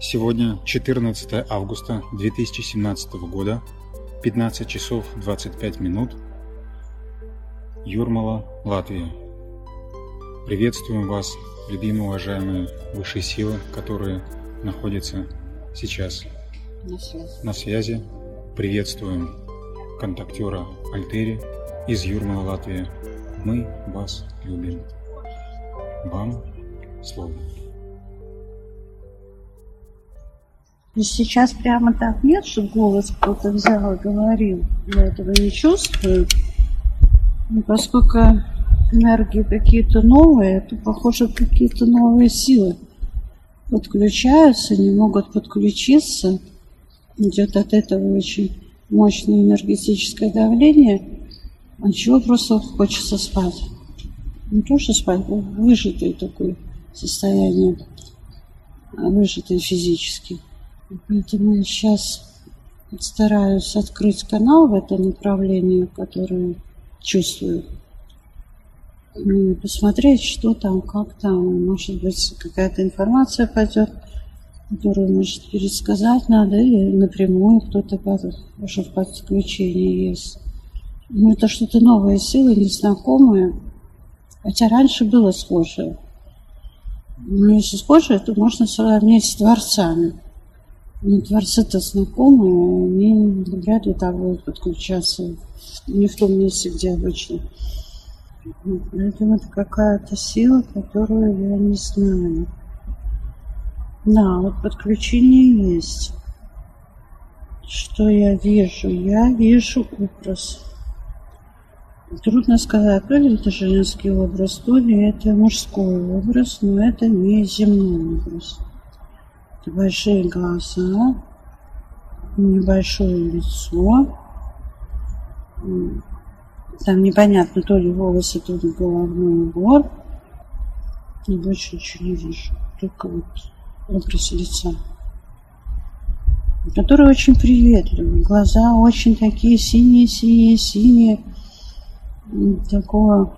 Сегодня 14 августа 2017 года, 15 часов 25 минут, Юрмала, Латвия. Приветствуем вас, любимые, уважаемые высшие силы, которые находятся сейчас на связи. Приветствуем контактера Альтери из Юрмала, Латвия. Мы вас любим. Вам слово. И сейчас прямо так нет, что голос кто-то взял и говорил. Я этого не чувствую. И поскольку энергии какие-то новые, то, похоже, какие-то новые силы подключаются, не могут подключиться. Идет от этого очень мощное энергетическое давление, от чего просто хочется спать. Не то, что спать, а выжатое такое состояние, выжатое физически. Поэтому я сейчас стараюсь открыть канал в это направление, которое чувствую. И посмотреть, что там, как там. Может быть, какая-то информация пойдет, которую, может, пересказать надо, или напрямую кто-то уже в подключении есть. Но это что-то новое силы, незнакомое. Хотя раньше было схожее. Но если схожее, то можно сравнить с дворцами. Но дворцы-то знакомые, они вряд ли так будут подключаться. Не в том месте, где обычно. Поэтому это какая-то сила, которую я не знаю. Да, вот подключение есть. Что я вижу? Я вижу образ. Трудно сказать, то ли это женский образ, то ли это мужской образ, но это не земной образ. Это большие глаза, небольшое лицо. Там непонятно, то ли волосы, то ли головной убор. И больше ничего не вижу. Только вот образ лица. Который очень приветливый. Глаза очень такие синие. Такого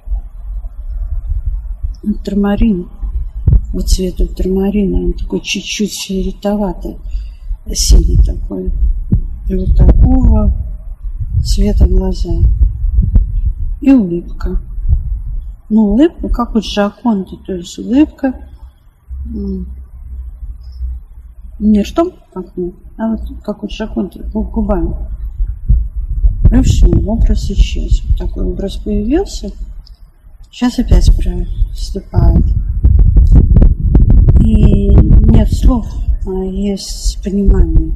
ультрамарин. Вот цвет ультрамарина. Он такой чуть-чуть фиолетоватый. Синий такой. И вот такого цвета глаза. И улыбка. Ну, улыбка, как у Джаконды. То есть улыбка не ртом, а вот как у Джаконды, губами. И все, образ исчез. Вот такой образ появился. Сейчас опять проступает. И нет слов, а есть понимание.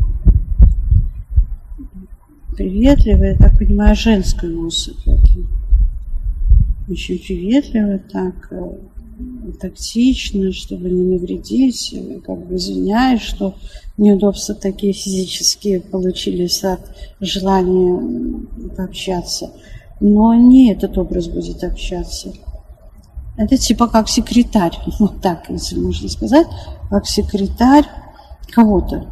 Приветливая, я так понимаю, женская особь. Очень приветливо, так тактично, чтобы не навредить, как бы извиняюсь, что неудобства такие физические получились от желания пообщаться. Но не этот образ будет общаться. Это типа как секретарь, вот так, если можно сказать, как секретарь кого-то.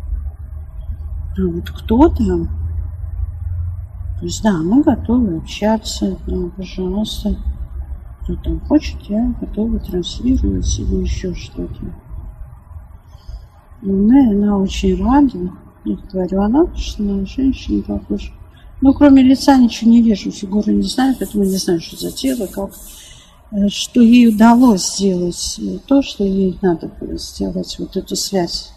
А вот кто там? То есть, да, мы готовы общаться, да, пожалуйста. Кто там хочет, я готова транслировать или еще что-то. Она очень рада. Я говорю, она на женщину похожа. Ну, кроме лица ничего не вижу, фигуры не знаю, поэтому не знаю, что за тело, как, что ей удалось сделать, то, что ей надо было сделать, вот эту связь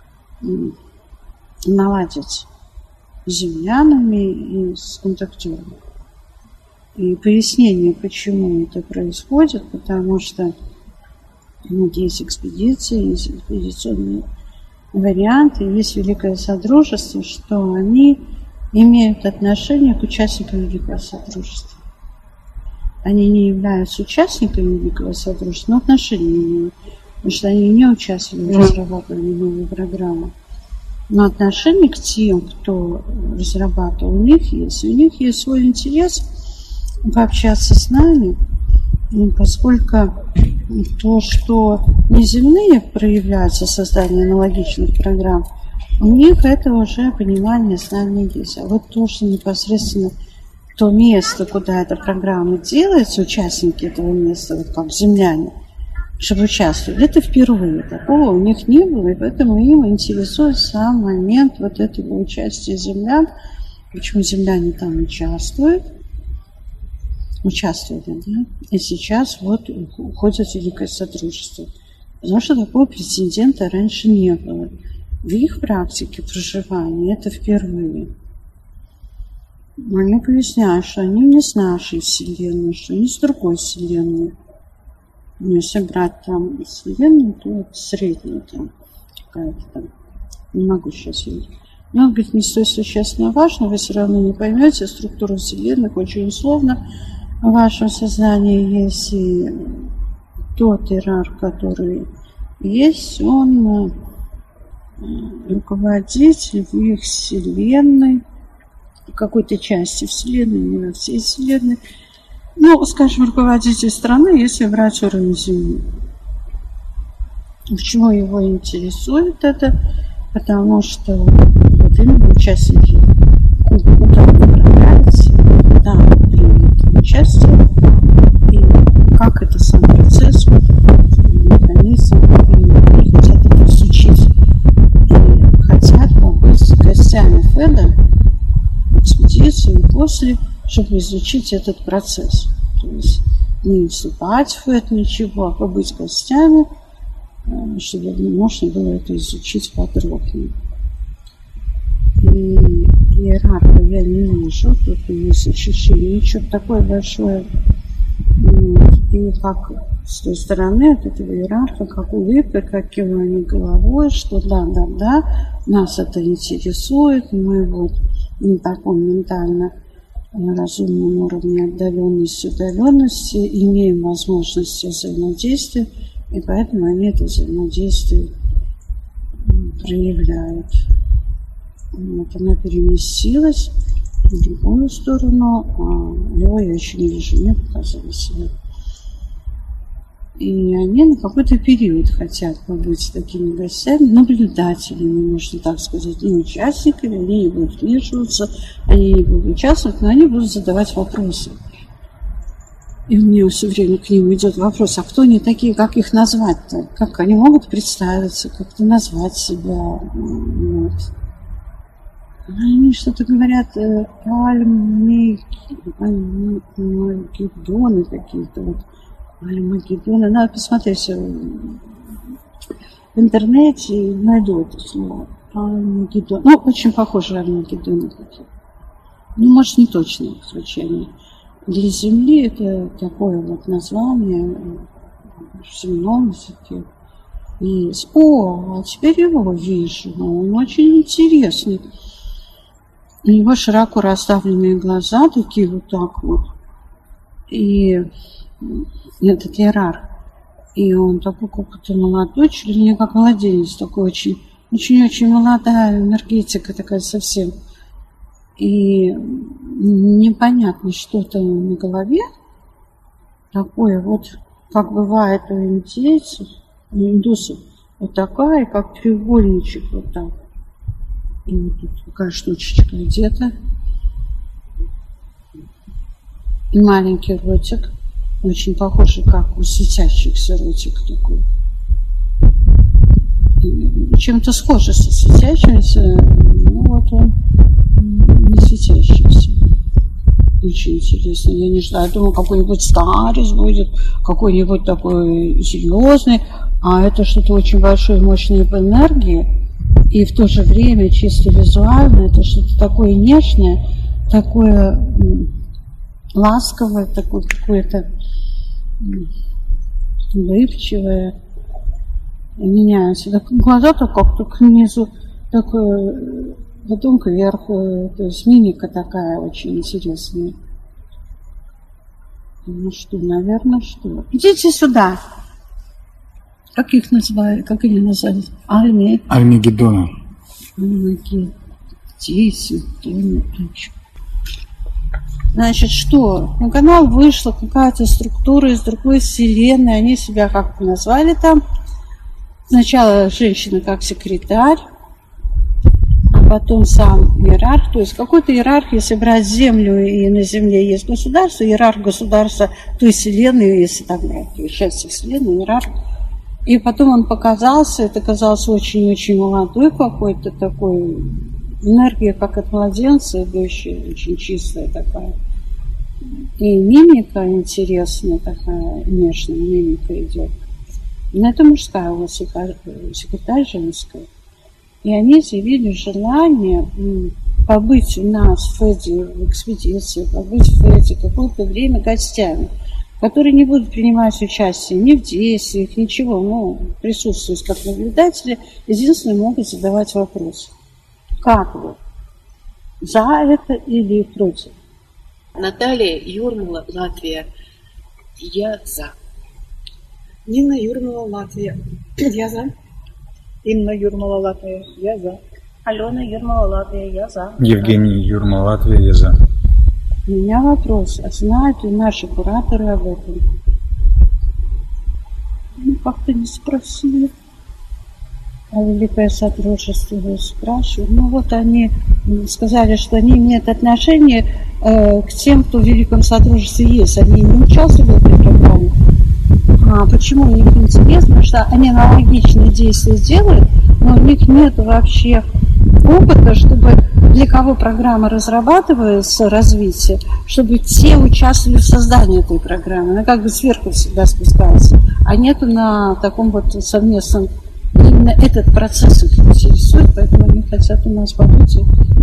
наладить с землянами и с контактерами. И пояснение, почему это происходит, потому что есть экспедиции, есть экспедиционные варианты, есть Великое Содружество, что они имеют отношение к участникам Великого Содружества. Они не являются участниками Великого Содружества, но отношения имеют, потому что они не участвовали в разрабатывании новой программы. Но отношение к тем, кто разрабатывал, у них есть свой интерес пообщаться с нами, поскольку то, что неземные проявляются создание аналогичных программ, у них это уже понимание, знание есть. А вот то, что непосредственно то место, куда эта программа делается, участники этого места, вот как земляне, чтобы участвовали. Это впервые. Такого у них не было, и поэтому им интересует сам момент вот этого участия землян. Почему земляне там участвовали, да? И сейчас вот уходят в Великое Содружество. Потому что такого прецедента раньше не было. В их практике проживания это впервые. Они поясняют, что они не с нашей Вселенной, что они с другой Вселенной. Но если брать там Вселенную, то это средняя там какая-то там. Не могу сейчас видеть. Но, говорит, не столь существенно важно, вы все равно не поймете структуру Вселенных очень условно. В вашем сознании есть и тот иерарх, который есть, он руководитель в их Вселенной, в какой-то части Вселенной, не во всей Вселенной. Ну, скажем, руководитель страны, если брать уровень Земли. Почему его интересует это? Потому что вот именно участники куда направляются, куда примут участие, и как это сам процесс, механизм, и хотят это изучить. И хотят побыть гостями Феда, экспедицию после, чтобы изучить этот процесс. То есть не вступать в Фед ничего, а побыть гостями, чтобы можно было это изучить подробнее. И иерарха я не вижу, тут есть ощущение, ничего такое большое. И как с той стороны от этого иерарха, как улыбка, как кивание головой, что да, нас это интересует, мы вот на таком ментально разумном уровне удаленности имеем возможности взаимодействия, и поэтому они это взаимодействие проявляют. Вот она переместилась в другую сторону, а его я еще не вижу, не показываю себя. И они на какой-то период хотят побыть такими гостями, наблюдателями, можно так сказать, не участниками, они не будут вмешиваться, они не будут участвовать, но они будут задавать вопросы. И у меня все время к ним идет вопрос, а кто они такие, как их назвать-то? Как они могут представиться, как-то назвать себя? Вот. Они что-то говорят, Альмагеддоны какие-то, вот. Альмагеддоны. Надо посмотреть в интернете и найду это слово. Альмагеддон. Ну, очень похоже на Альмагеддоны какие-то. Ну, может, не точное звучание. Для Земли это такое вот название в земном языке. И, а теперь его вижу, он очень интересный. У него широко расставленные глаза, такие вот так вот. И этот иерарх. И он такой какой-то молодой, чуть ли не как младенец, такой очень молодая энергетика такая совсем. И непонятно что-то на голове, такое вот, как бывает у индейцев, у индусов, вот такая, как треугольничек вот так. И вот тут такая штучечка где-то. И маленький ротик, очень похожий, как у светящихся ротик такой. И чем-то схожий со светящимся, ну вот он не светящийся. Очень интересно. Я не знаю, думаю, какой-нибудь старец будет, какой-нибудь такой серьезный, а это что-то очень большое, мощное по энергии. И в то же время чисто визуально это что-то такое нежное, такое ласковое, такое какое-то улыбчивое. Меняются. Так, глаза-то как-то к низу, такое, потом кверху. То есть мимика такая очень интересная. Ну что, наверное, что? Идите сюда. Как их называют? Как они называют? Альмагеддоны. Значит, что? На канал вышла какая-то структура из другой вселенной. Они себя как-то назвали там. Сначала женщина как секретарь. потом сам иерарх. То есть какой-то иерарх, если брать Землю, и на Земле есть государство, иерарх государства той Вселенной, если так брать, части Вселенной, иерарх. И потом он показался, это казалось очень-очень молодой какой-то такой, энергия, как от младенца, идущая, очень чистая такая. И мимика интересная такая, нежная мимика идет. Но это мужская у вас секретарь женская. И они заявили желание побыть у нас в Феде, в экспедиции, побыть в Феде какое-то время гостями, которые не будут принимать участие ни в действиях, ничего, но присутствуют как наблюдатели, единственное, могут задавать вопросы. Как вы? За это или против? Наталья Юрмала, Латвия. Я за. Нина Юрмала, Латвия. Я за. Инна Юрмала, Латвия. Я за. Алена Юрмала, Латвия. Я за. Евгений Юрмала, Латвия. Я за. У меня вопрос. А знают ли наши кураторы об этом? Ну, как-то не спросили. А Великое Содружество спрашивают. Ну, вот они сказали, что они имеют отношение к тем, кто в Великом Содружестве есть. Они не участвовали в этой программе. А почему им интересно? Потому что они аналогичные действия делают, но у них нет вообще опыта, чтобы для кого программа разрабатывается, развитие, чтобы те участвовали в создании этой программы. Она как бы сверху всегда спускается. А нету на таком вот совместном. Именно этот процесс их интересует, поэтому они хотят у нас побыть.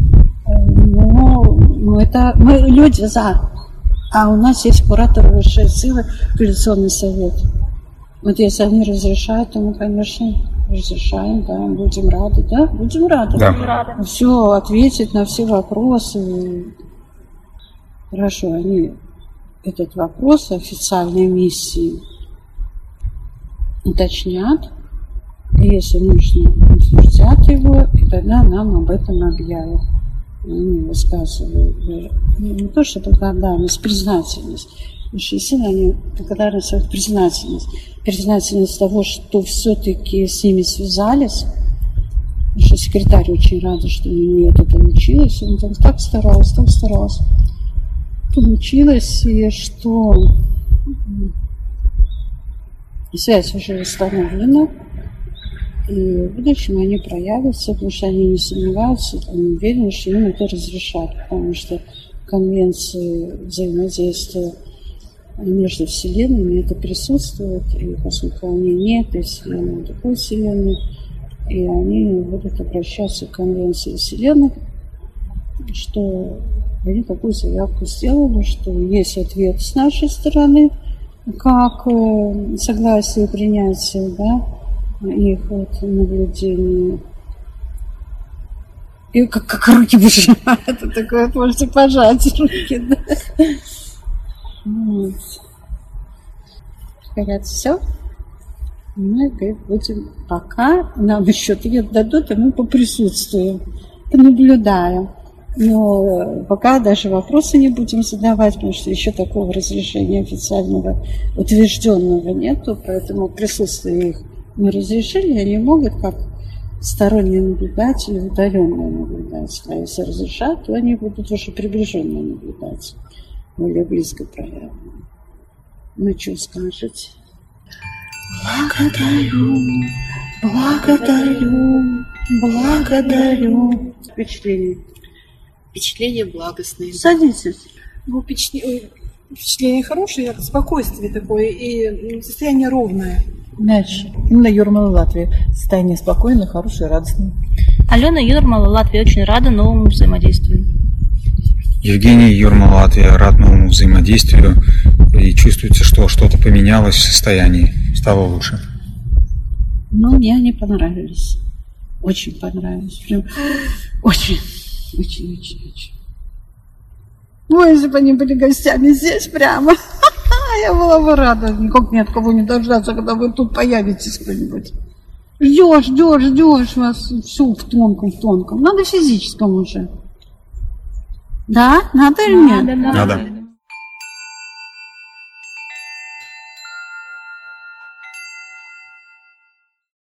Но это мы люди за. А у нас есть куратор высшей силы, коалиционный совет. Вот если они разрешают, то мы, конечно, разрешаем, да, будем рады, да? Будем рады. Да. Все, ответить на все вопросы. Хорошо, они этот вопрос официальной миссии уточнят. И если нужно, утвердят его, и тогда нам об этом объявят. Они высказывают не то, что благодарность, признательность. Высшие силы, они благодарны свою признательность. Признательность того, что все-таки с ними связались. Наша секретарь очень рада, что у нее это получилось. Она так старалась. Получилось, и что связь уже установлена. И в будущем они проявятся, потому что они не сомневаются, они уверены, что им это разрешат, потому что конвенции взаимодействия между вселенными это присутствует, и поскольку они не этой вселенной, а другой вселенной, и они будут обращаться к конвенции вселенных, что они такую заявку сделали, что есть ответ с нашей стороны, как согласие принятия, да, их вот наблюдение. И как руки выжимают, это такое, вот, можете пожать руки, да. Вот. Говорят, все. Мы, говорит, будем пока нам еще ответ дадут, и мы поприсутствуем, понаблюдаем. Но пока даже вопросы не будем задавать, потому что еще такого разрешения официального утвержденного нету, поэтому присутствие их мы разрешили, они могут как сторонние наблюдатели, удаленные наблюдатели. А если разрешат, то они будут уже приближенные наблюдатели, более близко проявленные. Ну, что скажете? Благодарю. Впечатления благостные. Садитесь. Ну, впечатление хорошее, спокойствие такое и состояние ровное. Дальше. Инна Юрмала, Латвия. Состояние спокойное, хорошее, радостное. Алена Юрмала, Латвия. Очень рада новому взаимодействию. Евгений Юрмала, Латвия. Рад новому взаимодействию. И чувствуется, что что-то поменялось в состоянии. Стало лучше. Ну, мне они понравились. Очень понравились. Прям очень. Ну, если бы они были гостями здесь прямо, я была бы рада. Никак ни от кого не дождаться, когда вы тут появитесь кто-нибудь. Ждешь вас все в тонком. Надо в физическом уже. Да? Надо или нет? Надо.